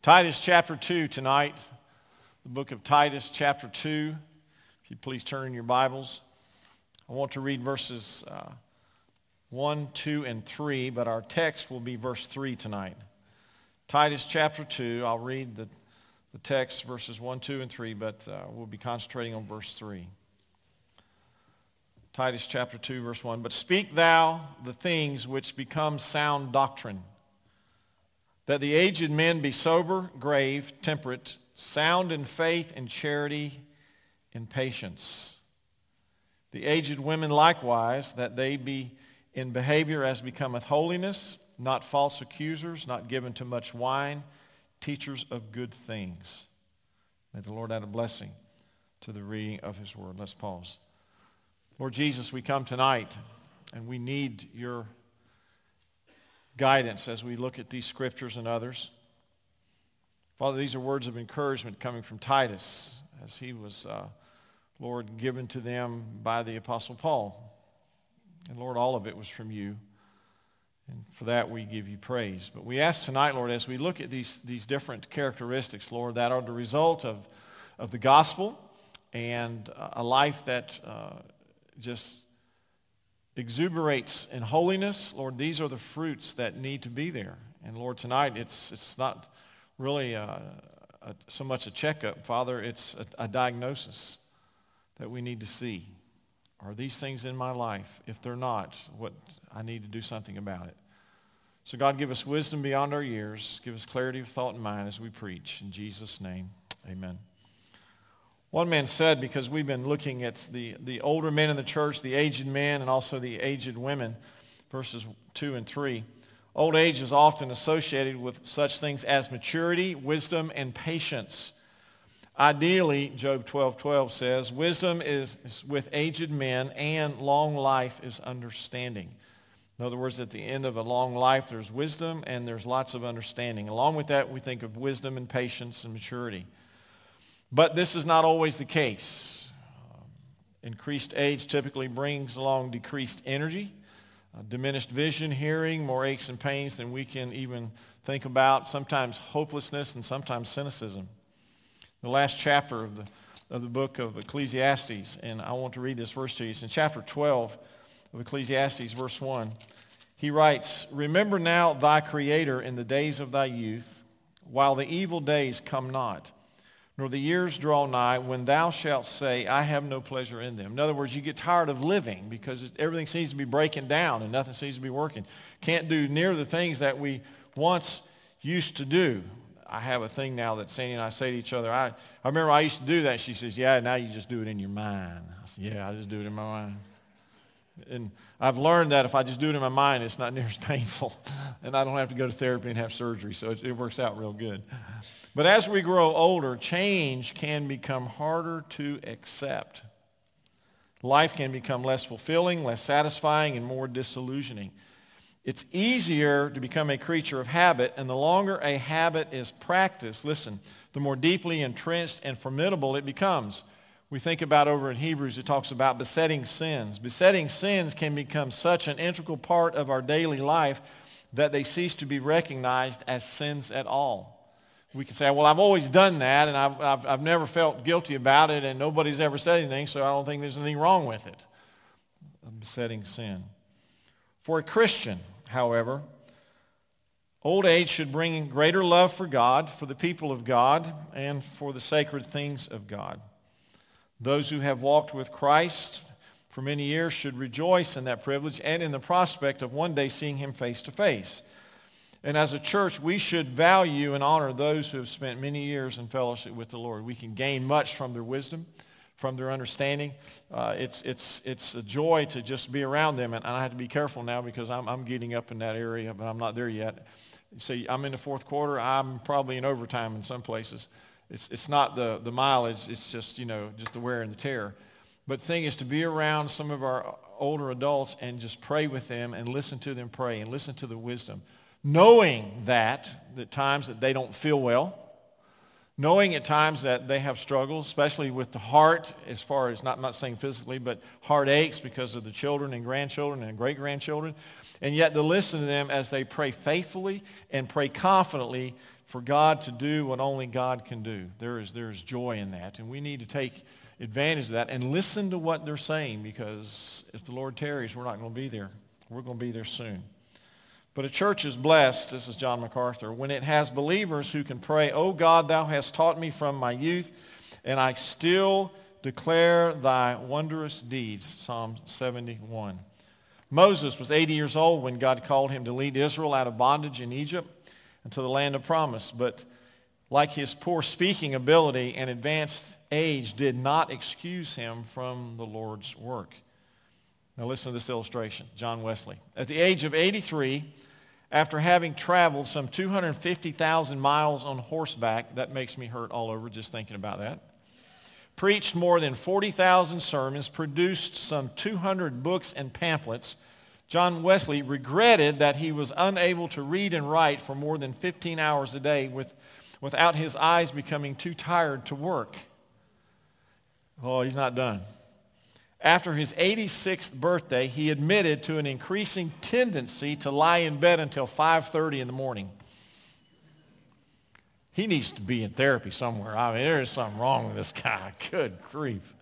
Titus chapter 2 tonight, the book of Titus chapter 2. If you'd please turn in your Bibles. I want to read verses 1, 2, and 3, but our text will be verse 3 tonight. Titus chapter 2, I'll read the text, verses 1, 2, and 3, but we'll be concentrating on verse 3. Titus chapter 2, verse 1. But speak thou the things which become sound doctrine, that the aged men be sober, grave, temperate, sound in faith and charity and patience. The aged women likewise, that they be in behavior as becometh holiness, not false accusers, not given to much wine, teachers of good things. May the Lord add a blessing to the reading of his word. Let's pause. Lord Jesus, we come tonight and we need your guidance as we look at these scriptures and others. Father, these are words of encouragement coming from Titus as he was, Lord, given to them by the Apostle Paul. And Lord, all of it was from you. And for that we give you praise. But we ask tonight, Lord, as we look at these different characteristics, Lord, that are the result of the gospel and a life that just exuberates in holiness. Lord, these are the fruits that need to be there. And Lord, tonight it's not really so much a checkup, Father. It's a diagnosis that we need to see. Are these things in my life? If they're not, what I need to do something about it. So God, give us wisdom beyond our years. Give us clarity of thought and mind as we preach. In Jesus' name, amen. One man said, because we've been looking at the older men in the church, the aged men, and also the aged women, verses 2 and 3, old age is often associated with such things as maturity, wisdom, and patience. Ideally, Job 12:12 says, wisdom is with aged men, and long life is understanding. In other words, at the end of a long life, there's wisdom and there's lots of understanding. Along with that, we think of wisdom and patience and maturity. But this is not always the case. Increased age typically brings along decreased energy, diminished vision, hearing, more aches and pains than we can even think about, sometimes hopelessness and sometimes cynicism. The last chapter of the book of Ecclesiastes, and I want to read this verse to you. It's in chapter 12 of Ecclesiastes, verse 1. He writes, "Remember now thy Creator in the days of thy youth, while the evil days come not, nor the years draw nigh, when thou shalt say, I have no pleasure in them." In other words, you get tired of living because everything seems to be breaking down and nothing seems to be working. Can't do near the things that we once used to do. I have a thing now that Sandy and I say to each other, I remember I used to do that. She says, yeah, now you just do it in your mind. I said, yeah, I just do it in my mind. And I've learned that if I just do it in my mind, it's not near as painful. And I don't have to go to therapy and have surgery, so it works out real good. But as we grow older, change can become harder to accept. Life can become less fulfilling, less satisfying, and more disillusioning. It's easier to become a creature of habit, and the longer a habit is practiced, listen, the more deeply entrenched and formidable it becomes. We think about over in Hebrews, it talks about besetting sins. Besetting sins can become such an integral part of our daily life that they cease to be recognized as sins at all. We can say, well, I've always done that, and I've never felt guilty about it, and nobody's ever said anything, so I don't think there's anything wrong with it. A besetting sin. For a Christian, however, old age should bring greater love for God, for the people of God, and for the sacred things of God. Those who have walked with Christ for many years should rejoice in that privilege and in the prospect of one day seeing him face to face. And as a church, we should value and honor those who have spent many years in fellowship with the Lord. We can gain much from their wisdom, from their understanding. It's a joy to just be around them. And I have to be careful now because I'm getting up in that area, but I'm not there yet. See, I'm in the fourth quarter. I'm probably in overtime in some places. It's not the mileage. It's just, just the wear and the tear. But the thing is to be around some of our older adults and just pray with them and listen to them pray and listen to the wisdom. Knowing that at times that they don't feel well, knowing at times that they have struggles, especially with the heart, as far as, not saying physically, but heartaches because of the children and grandchildren and great-grandchildren, and yet to listen to them as they pray faithfully and pray confidently for God to do what only God can do. There is joy in that, and we need to take advantage of that and listen to what they're saying, because if the Lord tarries, we're not going to be there. We're going to be there soon. But a church is blessed, this is John MacArthur, when it has believers who can pray, "O God, thou hast taught me from my youth, and I still declare thy wondrous deeds." Psalm 71. Moses was 80 years old when God called him to lead Israel out of bondage in Egypt into the land of promise. But like his poor speaking ability and advanced age did not excuse him from the Lord's work. Now listen to this illustration. John Wesley. At the age of 83, after having traveled some 250,000 miles on horseback, that makes me hurt all over just thinking about that, preached more than 40,000 sermons, produced some 200 books and pamphlets, John Wesley regretted that he was unable to read and write for more than 15 hours a day without his eyes becoming too tired to work. Oh, he's not done. After his 86th birthday, he admitted to an increasing tendency to lie in bed until 5:30 in the morning. He needs to be in therapy somewhere. I mean, there is something wrong with this guy. Good grief.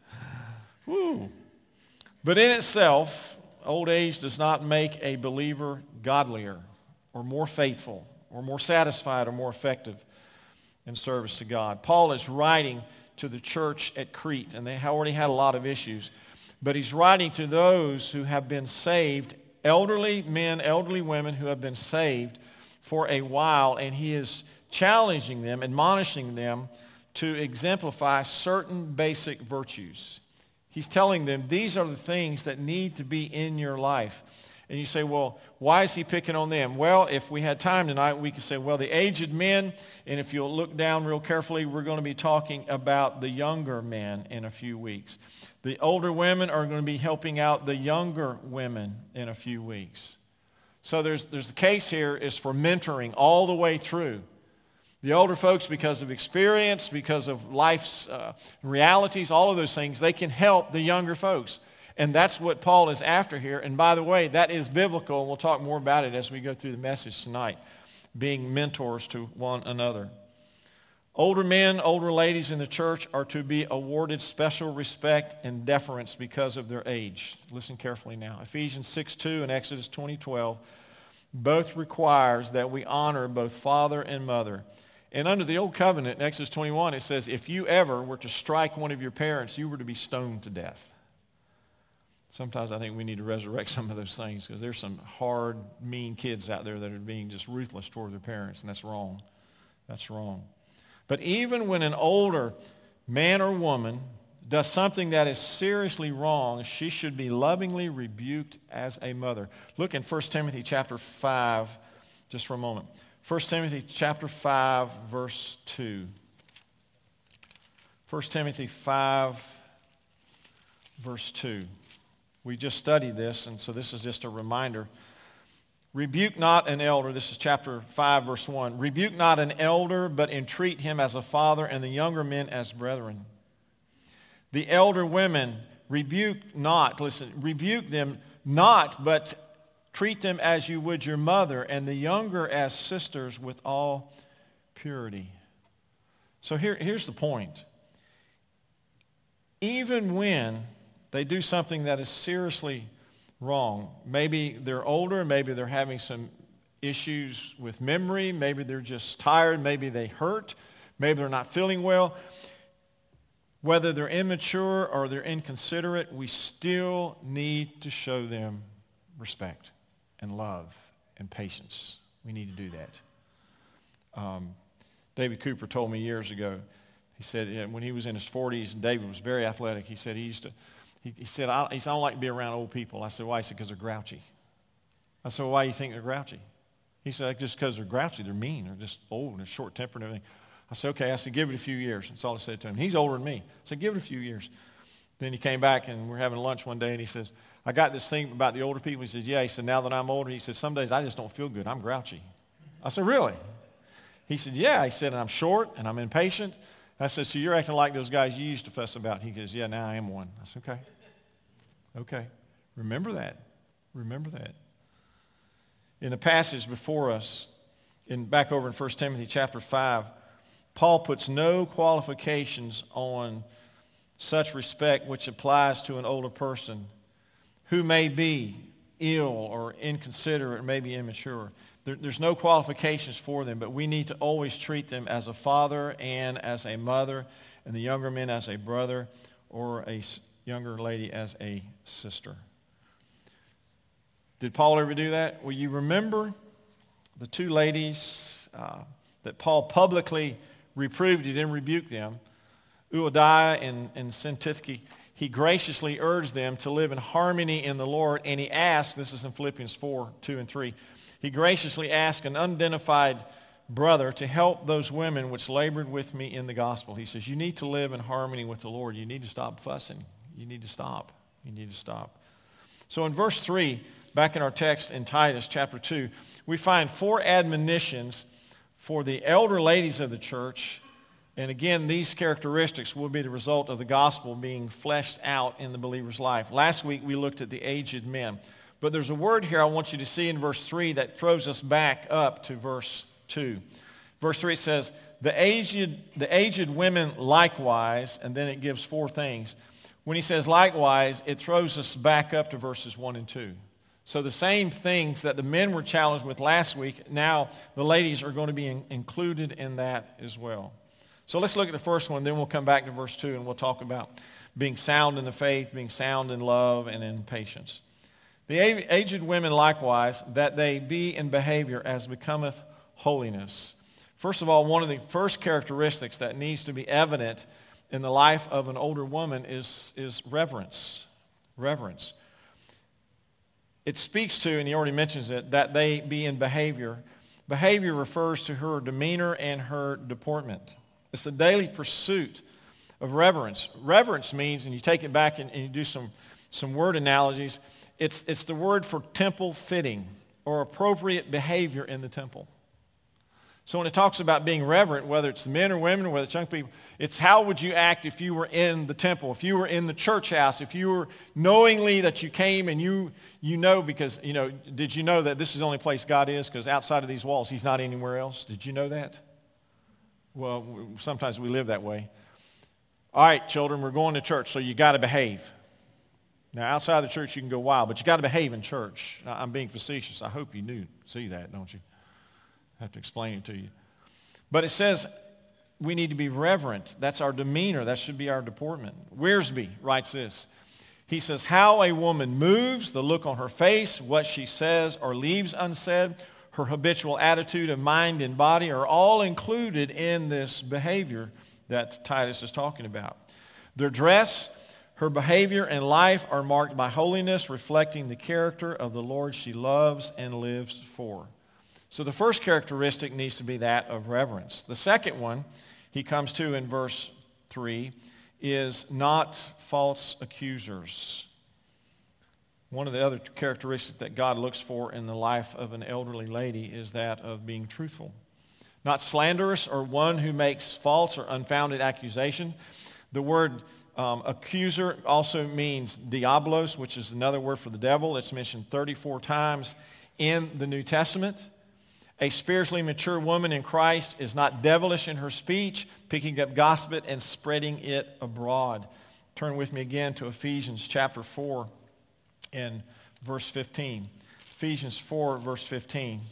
Woo. But in itself, old age does not make a believer godlier or more faithful or more satisfied or more effective in service to God. Paul is writing to the church at Crete, and they already had a lot of issues. But he's writing to those who have been saved, elderly men, elderly women who have been saved for a while, and he is challenging them, admonishing them to exemplify certain basic virtues. He's telling them these are the things that need to be in your life. And you say, well, why is he picking on them? Well, if we had time tonight, we could say, well, the aged men, and if you'll look down real carefully, we're going to be talking about the younger men in a few weeks. The older women are going to be helping out the younger women in a few weeks. So there's the case here is for mentoring all the way through. The older folks, because of experience, because of life's realities, all of those things, they can help the younger folks. And that's what Paul is after here. And by the way, that is biblical, and we'll talk more about it as we go through the message tonight, being mentors to one another. Older men, older ladies in the church are to be awarded special respect and deference because of their age. Listen carefully now. Ephesians 6:2 and Exodus 20:12 both requires that we honor both father and mother. And under the old covenant in Exodus 21, it says, if you ever were to strike one of your parents, you were to be stoned to death. Sometimes I think we need to resurrect some of those things, because there's some hard, mean kids out there that are being just ruthless toward their parents, and that's wrong. That's wrong. But even when an older man or woman does something that is seriously wrong, she should be lovingly rebuked as a mother. Look in 1 Timothy chapter 5 just for a moment. 1 Timothy chapter 5, verse 2. 1 Timothy 5, verse 2. We just studied this, and so this is just a reminder. Rebuke not an elder. This is chapter 5, verse 1. Rebuke not an elder, but entreat him as a father, and the younger men as brethren. The elder women, rebuke not. Listen, rebuke them not, but treat them as you would your mother, and the younger as sisters with all purity. So here's the point. Even when they do something that is seriously wrong, maybe they're older, maybe they're having some issues with memory, maybe they're just tired, maybe they hurt, maybe they're not feeling well, whether they're immature or they're inconsiderate, we still need to show them respect and love and patience. We need to do that. David Cooper told me years ago, he said when he was in his 40s, and David was very athletic, he said he said, I don't like to be around old people. I said, why? He said, because they're grouchy. I said, well, why do you think they're grouchy? He said, just because they're grouchy, they're mean, they're just old and short-tempered and everything. I said, okay. I said, give it a few years. That's all I said to him. He's older than me. I said, give it a few years. Then he came back, and we're having lunch one day, and he says, I got this thing about the older people. He says, yeah. He said, now that I'm older, he said, some days I just don't feel good. I'm grouchy. I said, really? He said, yeah. He said, and I'm short, and I'm impatient. I said, so you're acting like those guys you used to fuss about. He goes, yeah, now I am one. I said, okay. Okay. Remember that. Remember that. In the passage before us, back over in 1 Timothy chapter 5, Paul puts no qualifications on such respect which applies to an older person who may be ill or inconsiderate or maybe immature. There's no qualifications for them, but we need to always treat them as a father and as a mother, and the younger men as a brother, or a younger lady as a sister. Did Paul ever do that? Well, you remember the two ladies that Paul publicly reproved. He didn't rebuke them. Euodia and Syntyche. He graciously urged them to live in harmony in the Lord, and he asked, this is in Philippians 4:2-3, he graciously asked an unidentified brother to help those women which labored with me in the gospel. He says, you need to live in harmony with the Lord. You need to stop fussing. You need to stop. You need to stop. So in verse 3, back in our text in Titus chapter 2, we find 4 admonitions for the elder ladies of the church. And again, these characteristics will be the result of the gospel being fleshed out in the believer's life. Last week we looked at the aged men. But there's a word here I want you to see in verse 3 that throws us back up to verse 2. Verse 3 says, the aged women likewise, and then it gives 4 things. When he says likewise, it throws us back up to verses 1 and 2. So the same things that the men were challenged with last week, now the ladies are going to be included in that as well. So let's look at the first one, then we'll come back to verse 2 and we'll talk about being sound in the faith, being sound in love, and in patience. The aged women likewise, that they be in behavior as becometh holiness. First of all, one of the first characteristics that needs to be evident in the life of an older woman is reverence. Reverence. It speaks to, and he already mentions it, that they be in behavior. Behavior refers to her demeanor and her deportment. It's a daily pursuit of reverence. Reverence means, and you take it back and you do some word analogies, it's the word for temple fitting or appropriate behavior in the temple. So when it talks about being reverent, whether it's men or women or whether it's young people, it's how would you act if you were in the temple, if you were in the church house, if you were knowingly that you came and you know because, did you know that this is the only place God is? Because outside of these walls, he's not anywhere else. Did you know that? Well, sometimes we live that way. All right, children, we're going to church, so you got to behave. Now, outside the church, you can go wild, but you got to behave in church. I'm being facetious. I hope you see that, don't you? I have to explain it to you. But it says we need to be reverent. That's our demeanor. That should be our deportment. Wiersbe writes this. He says, how a woman moves, the look on her face, what she says or leaves unsaid, her habitual attitude of mind and body are all included in this behavior that Titus is talking about. Their dress, her behavior and life are marked by holiness, reflecting the character of the Lord she loves and lives for. So the first characteristic needs to be that of reverence. The second one he comes to in verse 3 is not false accusers. One of the other characteristics that God looks for in the life of an elderly lady is that of being truthful. Not slanderous or one who makes false or unfounded accusation. The word accuser also means diablos, which is another word for the devil. It's mentioned 34 times in the New Testament. A spiritually mature woman in Christ is not devilish in her speech, picking up gossip and spreading it abroad. Turn with me again to Ephesians chapter 4 and verse 15. Ephesians 4, verse 15.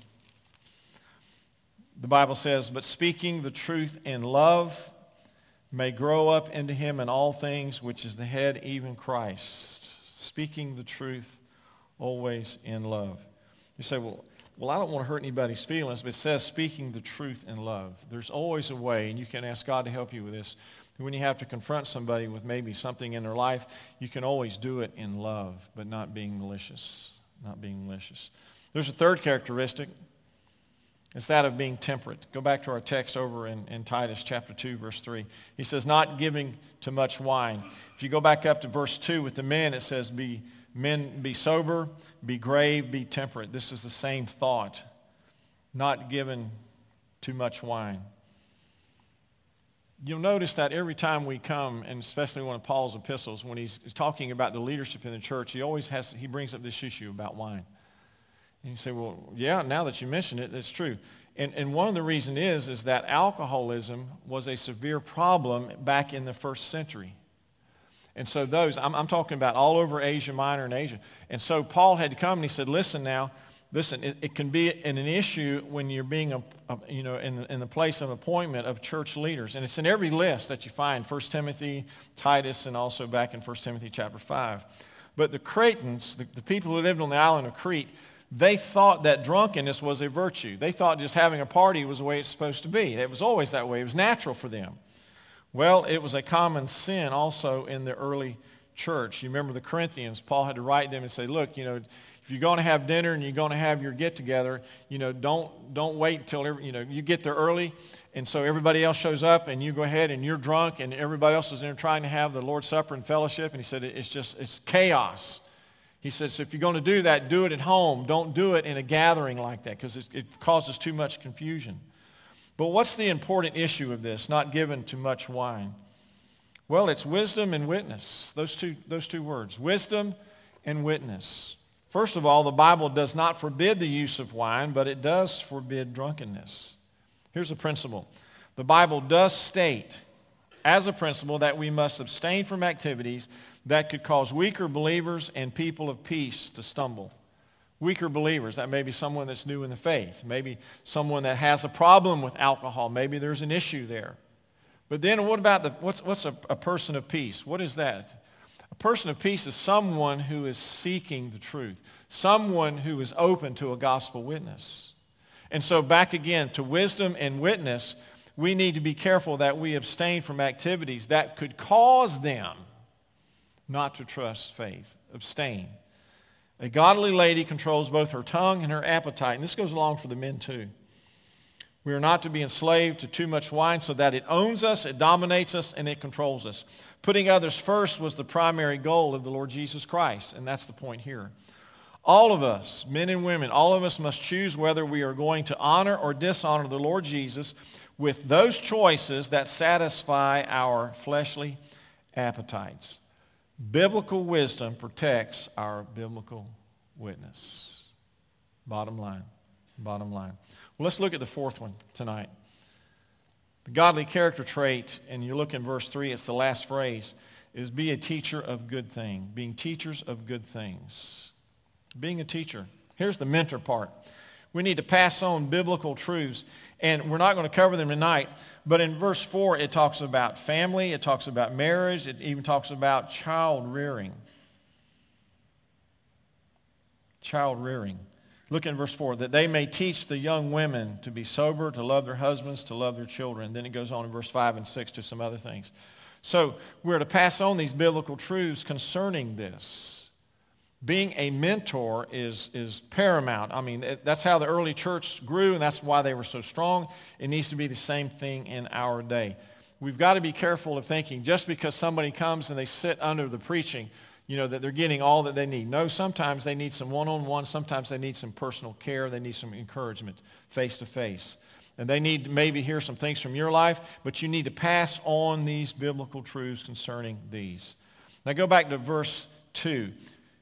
The Bible says, but speaking the truth in love may grow up into him in all things, which is the head, even Christ. Speaking the truth always in love. You say, well, I don't want to hurt anybody's feelings, but it says speaking the truth in love. There's always a way, and you can ask God to help you with this. When you have to confront somebody with maybe something in their life, you can always do it in love, but not being malicious. Not being malicious. There's a third characteristic. It's that of being temperate. Go back to our text over in Titus chapter 2, verse 3. He says, not giving to much wine. If you go back up to verse 2 with the men, it says, men be sober, be grave, be temperate. This is the same thought. Not given too much wine. You'll notice that every time we come, and especially one of Paul's epistles, when he's talking about the leadership in the church, he brings up this issue about wine. And you say, well, yeah, now that you mention it, it's true. And one of the reasons is that alcoholism was a severe problem back in the first century. And so I'm talking about all over Asia Minor and Asia. And so Paul had to come and he said, listen, it can be an issue when you're being, in the place of appointment of church leaders. And it's in every list that you find, 1 Timothy, Titus, and also back in 1 Timothy chapter 5. But the Cretans, the people who lived on the island of Crete, they thought that drunkenness was a virtue. They thought just having a party was the way it's supposed to be. It was always that way. It was natural for them. Well, it was a common sin also in the early church. You remember the Corinthians, Paul had to write them and say, look, if you're going to have dinner and you're going to have your get-together, don't wait until, you get there early, and so everybody else shows up, and you go ahead and you're drunk, and everybody else is there trying to have the Lord's Supper and fellowship, and he said, it's chaos. He said, so if you're going to do that, do it at home. Don't do it in a gathering like that, because it causes too much confusion. But what's the important issue of this, not given too much wine? Well, it's wisdom and witness, those two words, wisdom and witness. First of all, the Bible does not forbid the use of wine, but it does forbid drunkenness. Here's the principle. The Bible does state as a principle that we must abstain from activities that could cause weaker believers and people of peace to stumble. Weaker believers, that may be someone that's new in the faith, maybe someone that has a problem with alcohol, maybe there's an issue there. But then what about what's a person of peace? What is that? A person of peace is someone who is seeking the truth, someone who is open to a gospel witness. And so back again to wisdom and witness, we need to be careful that we abstain from activities that could cause them not to trust faith. Abstain. A godly lady controls both her tongue and her appetite. And this goes along for the men too. We are not to be enslaved to too much wine so that it owns us, it dominates us, and it controls us. Putting others first was the primary goal of the Lord Jesus Christ, and that's the point here. All of us, men and women, all of us must choose whether we are going to honor or dishonor the Lord Jesus with those choices that satisfy our fleshly appetites. Biblical wisdom protects our biblical witness. Bottom line. Well, let's look at the fourth one tonight. The godly character trait, and you look in verse 3, it's the last phrase, is be a teacher of good things. Being teachers of good things. Being a teacher. Here's the mentor part. We need to pass on biblical truths, and we're not going to cover them tonight, but in verse 4 it talks about family, it talks about marriage, it even talks about child rearing. Child rearing. Look in verse 4, that they may teach the young women to be sober, to love their husbands, to love their children. Then it goes on in verse 5 and 6 to some other things. So we're to pass on these biblical truths concerning this. Being a mentor is paramount. I mean, that's how the early church grew, and that's why they were so strong. It needs to be the same thing in our day. We've got to be careful of thinking just because somebody comes and they sit under the preaching, that they're getting all that they need. No, sometimes they need some one-on-one. Sometimes they need some personal care. They need some encouragement face-to-face. And they need to maybe hear some things from your life, but you need to pass on these biblical truths concerning these. Now go back to verse 3.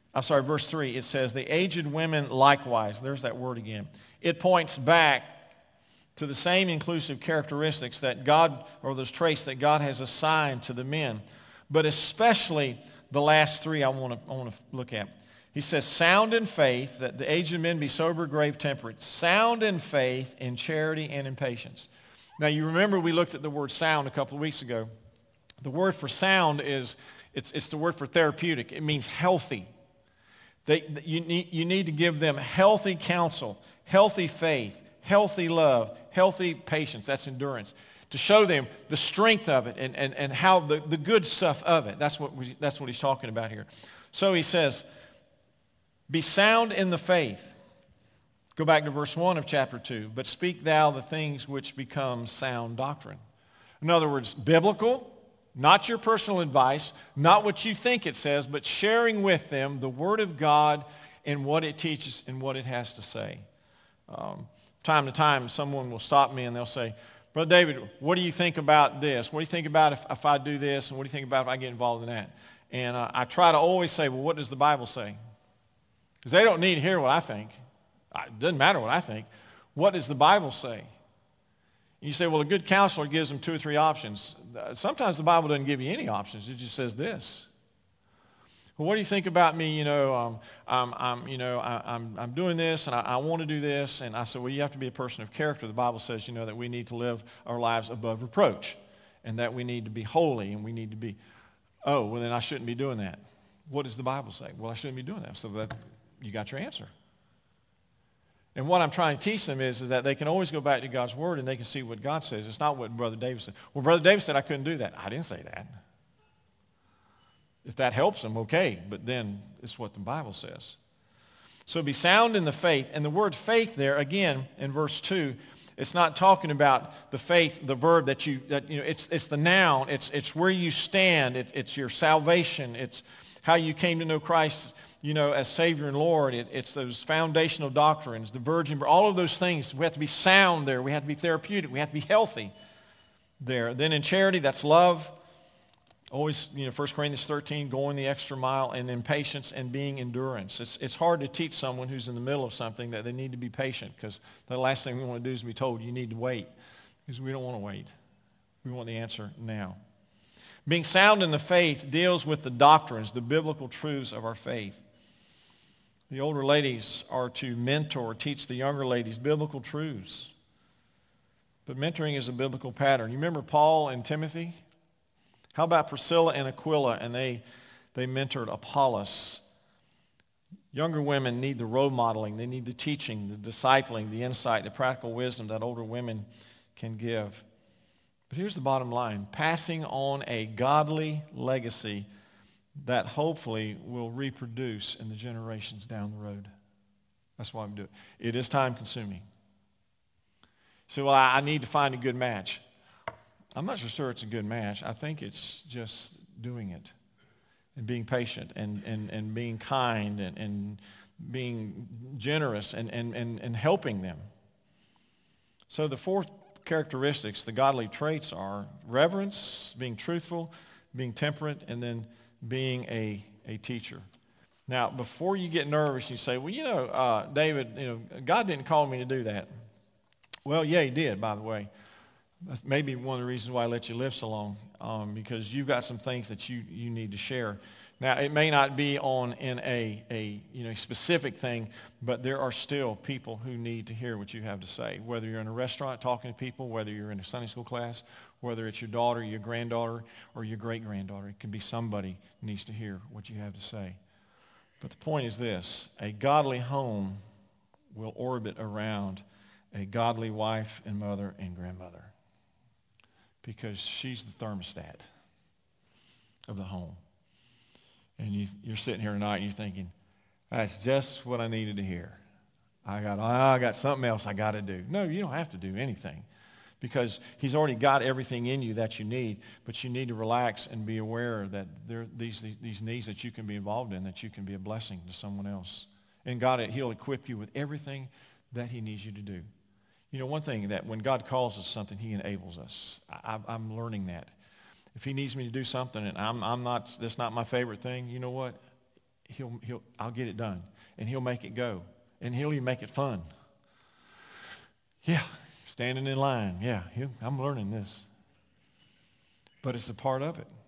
It says, the aged women likewise. There's that word again. It points back to the same inclusive characteristics that God, or those traits that God has assigned to the men. But especially the last three I want to look at. He says, sound in faith, that the aged men be sober, grave, temperate. Sound in faith, in charity, and in patience. Now you remember we looked at the word sound a couple of weeks ago. The word for sound it's the word for therapeutic. It means healthy. You need to give them healthy counsel, healthy faith, healthy love, healthy patience. That's endurance. To show them the strength of it and how the good stuff of it. That's what he's talking about here. So he says, be sound in the faith. Go back to verse 1 of chapter 2. But speak thou the things which become sound doctrine. In other words, biblical. Not your personal advice, not what you think it says, but sharing with them the Word of God and what it teaches and what it has to say. Time to time, someone will stop me and they'll say, Brother David, what do you think about this? What do you think about if I do this? And what do you think about if I get involved in that? And I try to always say, well, what does the Bible say? Because they don't need to hear what I think. It doesn't matter what I think. What does the Bible say? You say, well, a good counselor gives them 2 or 3 options. Sometimes the Bible doesn't give you any options. It just says this. Well, what do you think about me? I'm doing this, and I want to do this. And I said, well, you have to be a person of character. The Bible says, that we need to live our lives above reproach, and that we need to be holy, and we need to be, oh, well, then I shouldn't be doing that. What does the Bible say? Well, I shouldn't be doing that. So that you got your answer. And what I'm trying to teach them is that they can always go back to God's Word and they can see what God says. It's not what Brother David said. Well, Brother David said I couldn't do that. I didn't say that. If that helps them, okay. But then it's what the Bible says. So be sound in the faith. And the word faith there, again, in verse 2, it's not talking about the faith, the verb it's the noun. It's where you stand. It's your salvation. It's how you came to know Christ, as Savior and Lord. It's those foundational doctrines, the virgin, all of those things. We have to be sound there. We have to be therapeutic. We have to be healthy there. Then in charity, that's love. Always, 1 Corinthians 13, going the extra mile, and then patience and being endurance. It's hard to teach someone who's in the middle of something that they need to be patient, because the last thing we want to do is be told you need to wait, because we don't want to wait. We want the answer now. Being sound in the faith deals with the doctrines, the biblical truths of our faith. The older ladies are to mentor, teach the younger ladies biblical truths. But mentoring is a biblical pattern. You remember Paul and Timothy? How about Priscilla and Aquila, and they mentored Apollos? Younger women need the role modeling. They need the teaching, the discipling, the insight, the practical wisdom that older women can give. But here's the bottom line. Passing on a godly legacy that hopefully will reproduce in the generations down the road. That's why we do it. It is time consuming. So, well, I need to find a good match. I'm not so sure it's a good match. I think it's just doing it and being patient and being kind and being generous and helping them. So the 4 characteristics, the godly traits, are reverence, being truthful, being temperate, and then being a teacher. Now, before you get nervous, you say, well, David, God didn't call me to do that. Well, yeah, he did, by the way. That's maybe one of the reasons why I let you live so long, because you've got some things that you need to share. Now, it may not be in a specific thing, but there are still people who need to hear what you have to say, whether you're in a restaurant talking to people, whether you're in a Sunday school class, whether it's your daughter, your granddaughter, or your great-granddaughter. It could be somebody who needs to hear what you have to say. But the point is this: a godly home will orbit around a godly wife and mother and grandmother, because she's the thermostat of the home. And you're sitting here tonight and you're thinking, that's just what I needed to hear. I got something else I got to do. No, you don't have to do anything, because he's already got everything in you that you need, but you need to relax and be aware that there are these needs that you can be involved in, that you can be a blessing to someone else. And God, he'll equip you with everything that he needs you to do. One thing, that when God calls us something, he enables us. I'm learning that. If he needs me to do something and that's not my favorite thing, you know what? I'll get it done, and he'll make it go, and he'll even make it fun. Yeah, standing in line. Yeah, I'm learning this. But it's a part of it.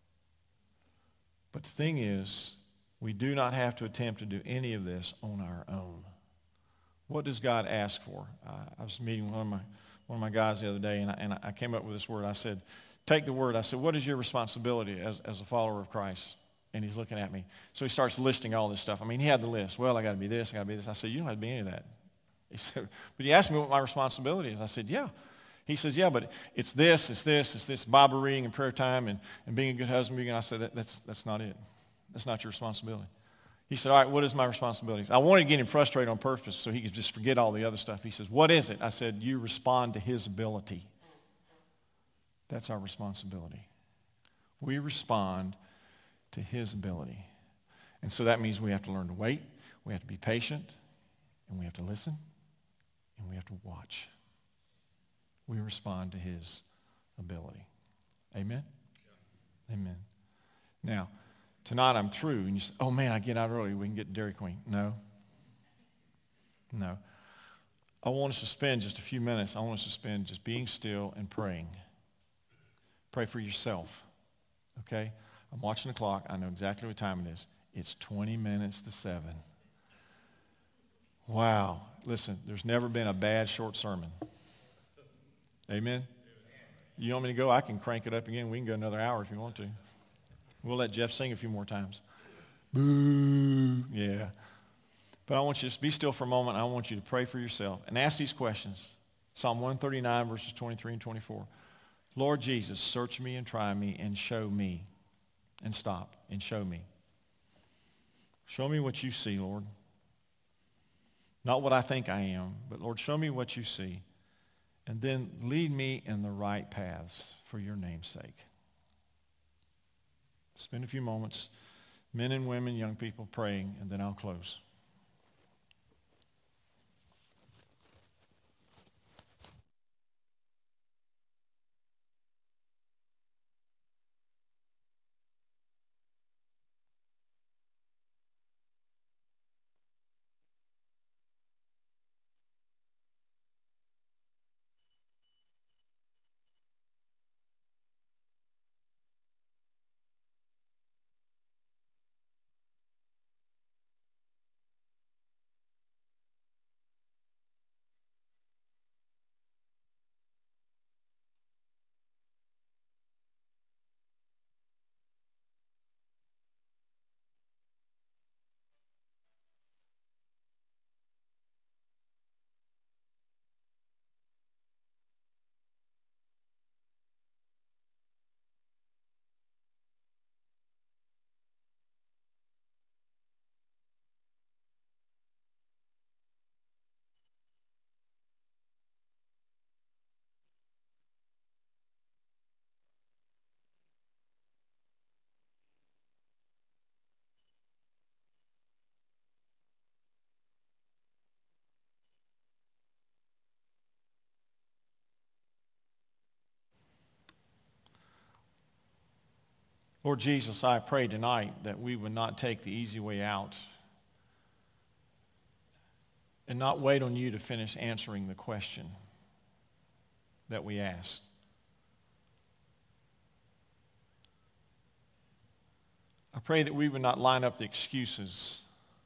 But the thing is, we do not have to attempt to do any of this on our own. What does God ask for? I was meeting one of my guys the other day, and I came up with this word. I said, take the word. I said, what is your responsibility as a follower of Christ? And he's looking at me. So he starts listing all this stuff. He had the list. Well, I got to be this, I got to be this. I said, you don't have to be any of that. He said, but he asked me what my responsibility is. I said, yeah. He says, yeah, but it's this, Bible reading and prayer time and being a good husband. And I said, that's not it. That's not your responsibility. He said, all right, what is my responsibility? I wanted to get him frustrated on purpose so he could just forget all the other stuff. He says, what is it? I said, you respond to his ability. That's our responsibility. We respond to his ability. And so that means we have to learn to wait, we have to be patient, and we have to listen, and we have to watch. We respond to his ability. Amen? Amen. Now, tonight I'm through, and you say, oh man, I get out early, we can get to Dairy Queen. No. I want us to spend just a few minutes. I want us to spend just being still and praying. Pray for yourself, okay? I'm watching the clock. I know exactly what time it is. It's 20 minutes to 7. Wow. Listen, there's never been a bad short sermon. Amen? You want me to go? I can crank it up again. We can go another hour if you want to. We'll let Jeff sing a few more times. Boo. Yeah. But I want you to be still for a moment. I want you to pray for yourself and ask these questions. Psalm 139, verses 23 and 24. Lord Jesus, search me and try me and show me. And stop and show me. Show me what you see, Lord. Not what I think I am, but Lord, show me what you see. And then lead me in the right paths for your name's sake. Spend a few moments, men and women, young people, praying, and then I'll close. Lord Jesus, I pray tonight that we would not take the easy way out and not wait on you to finish answering the question that we ask. I pray that we would not line up the excuses.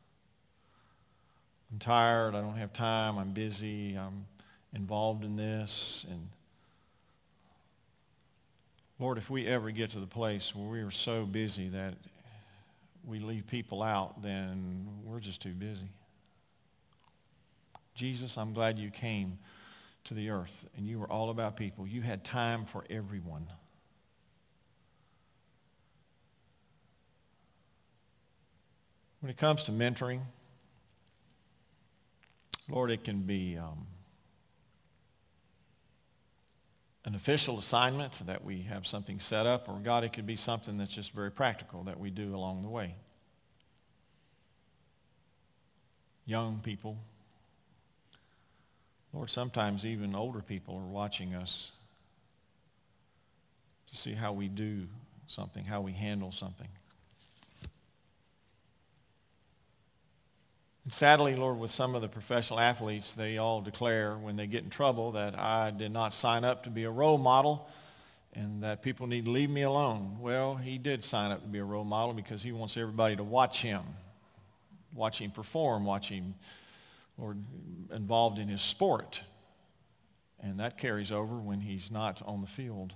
I'm tired, I don't have time, I'm busy, I'm involved in this. And Lord, if we ever get to the place where we are so busy that we leave people out, then we're just too busy. Jesus, I'm glad you came to the earth and you were all about people. You had time for everyone. When it comes to mentoring, Lord, it can be an official assignment that we have something set up, or God, it could be something that's just very practical that we do along the way. Young people, Lord, sometimes even older people are watching us to see how we do something, how we handle something. And sadly, Lord, with some of the professional athletes, they all declare when they get in trouble that I did not sign up to be a role model and that people need to leave me alone. Well, he did sign up to be a role model because he wants everybody to watch him perform, watch him, Lord, involved in his sport. And that carries over when he's not on the field.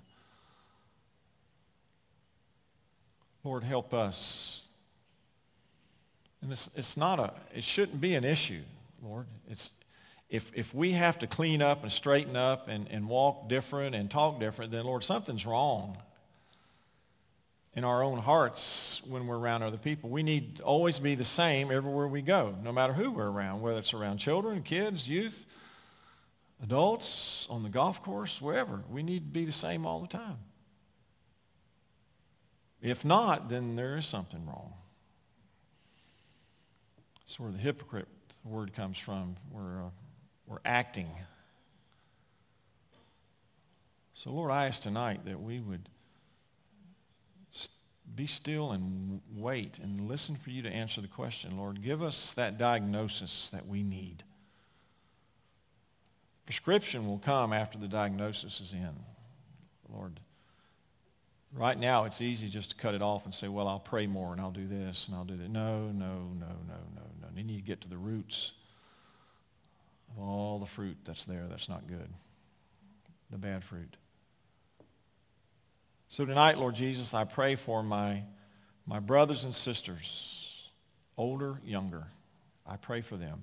Lord, help us. And it shouldn't be an issue, Lord. If we have to clean up and straighten up and walk different and talk different, then, Lord, something's wrong in our own hearts when we're around other people. We need to always be the same everywhere we go, no matter who we're around, whether it's around children, kids, youth, adults, on the golf course, wherever. We need to be the same all the time. If not, then there is something wrong. That's where the hypocrite word comes from. We're acting. So, Lord, I ask tonight that we would be still and wait and listen for you to answer the question. Lord, give us that diagnosis that we need. Prescription will come after the diagnosis is in. Lord, right now it's easy just to cut it off and say, well, I'll pray more and I'll do this and I'll do that. No. You need to get to the roots of all the fruit that's there that's not good, the bad fruit. So tonight, Lord Jesus, I pray for my brothers and sisters, older, younger. I pray for them.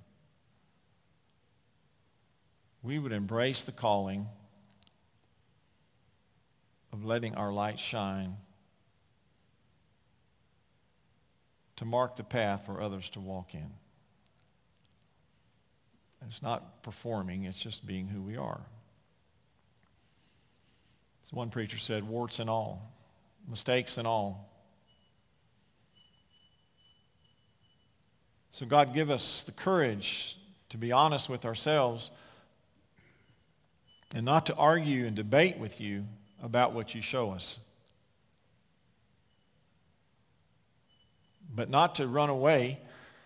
We would embrace the calling of letting our light shine to mark the path for others to walk in. It's not performing, it's just being who we are. As one preacher said, warts and all, mistakes and all. So God, give us the courage to be honest with ourselves and not to argue and debate with you about what you show us. But not to run away,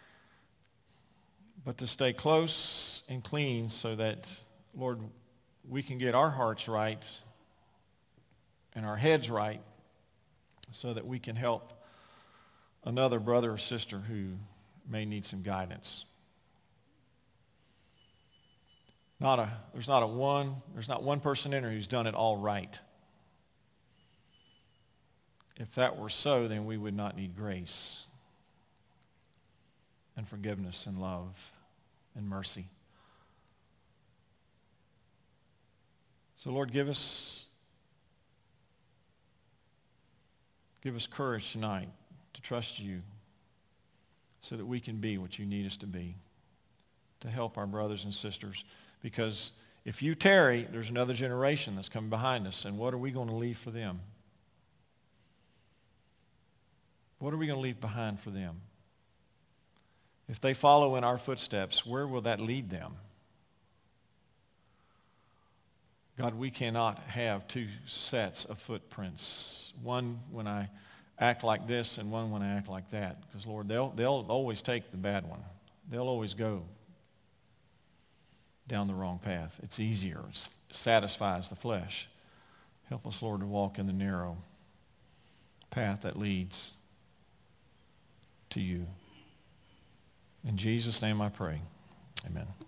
but to stay close and clean so that, Lord, we can get our hearts right and our heads right so that we can help another brother or sister who may need some guidance. There's not one person in here who's done it all right. If that were so, then we would not need grace and forgiveness and love and mercy. So Lord, give us courage tonight to trust you so that we can be what you need us to be, to help our brothers and sisters. Because if you tarry, there's another generation that's coming behind us, and what are we going to leave for them? What are we going to leave behind for them? If they follow in our footsteps, where will that lead them? God, we cannot have two sets of footprints. One when I act like this and one when I act like that. Because, Lord, they'll always take the bad one. They'll always go down the wrong path. It's easier. It satisfies the flesh. Help us, Lord, to walk in the narrow path that leads to you. In Jesus' name I pray. Amen.